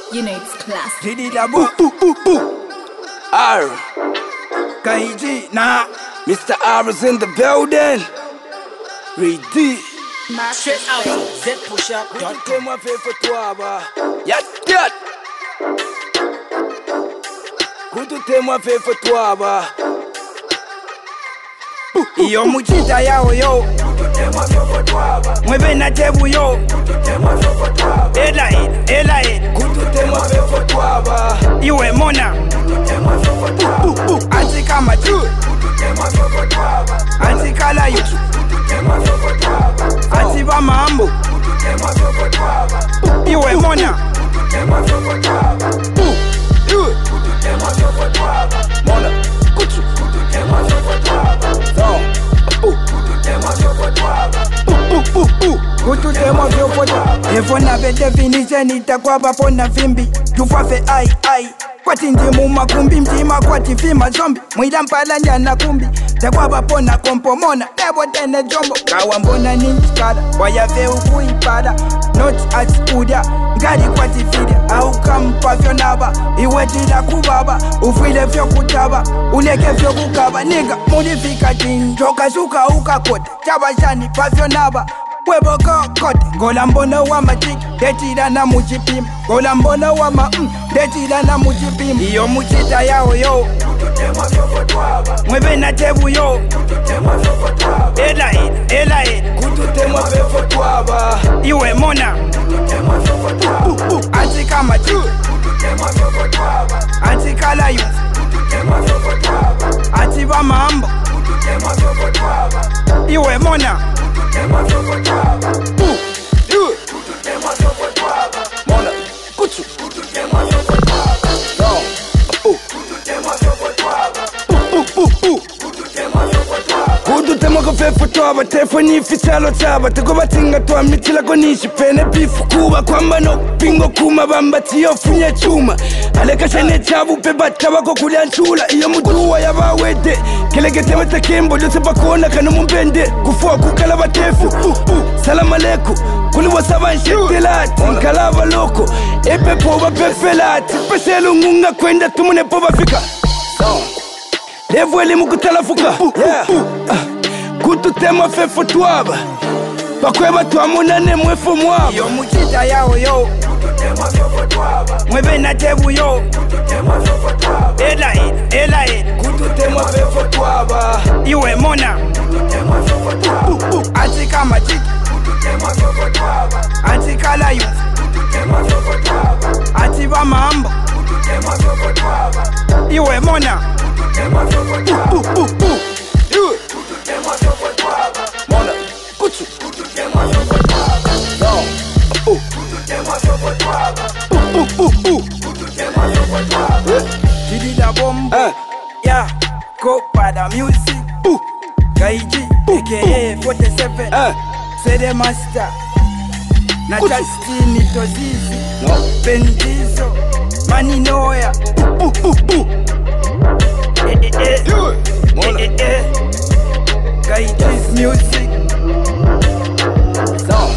You know it's classic. Didi da boo. R. Kaiji na. Mr. R is in the building. Ready. Straight out zpushup.com. Moi fait pour toi ba. Yat yat. Kutu moi fait pour toi ba. Iyo muchita yao yo. Mwebe na tebu yo. Ela Kutu moi fait pour toi ba. Iwe mona. Anti kama tu. Anti kala yu. Anti ba mambo. Iwe mona. Mona. Kutu. Kutu tema vyo poda. Efona ve definition itakuwa bapona vimbi. Tufafe ai. Kwati ndimu makumbi mtima kwati fima zombi. Mwila mpala njana kumbi. Takwa bapona kompomona. Nebo tene jombo. Kawa mbona ninjikada. Wayave ukuipada. Not at udia. Ngari kwati fide. Au kampa vyo naba. Iwetila kubaba. Ufile vyo kutaba. Uleke vyo kukaba. Niga mulifika jinjoka suka ukakote. Chabashani pa vyo naba. Webo kote. Gola mbona wa majiki. Detila na mujipima. Gola mbona wa detila na mujipima. Iyo mujita yao yo. Mwebe na tebu yo. Ela Kutu moi fait pour toi ba. Iwe mona. Anti kama tu. Anti kala yu. Anti ba mambo. Iwe mona. Mona. Kutu. Kutu tema ko fe for toi ba telefoni fisalo taba te ko batinga to amitila ko nishi pene bifu kuba kwamba no pingo kuma bamba tiyo funya chuma aleka shene chabu pe bataba ko kulya nchula iyo muduwa yabawede kelegete mata kembo lose bakona kana mumbende kufua kukala batefu salam aleikum kuli wasaba nshetelati nkalaba loko epe po ba pefelati peselu ngunga kwenda tumune po bafika Levo ele mukutala fuka Kutu tema fe for toi ba. Bakweba twa munane mwefu mwaba. Iyo muchita yao yo. Mwebe na tebu yo. Ela Kutu tema fe for toi ba. Iwe mona. Anti kama chiki. Anti kala yu. Anti ba mambo. Iwe mona. Mona. Kutu. Didi da bombo. Yeah. Go pada music. Kaiji. AKA 47. Say the master. Na Justini Tozizi. Bendizo. Maninoya. Kaiji's music. So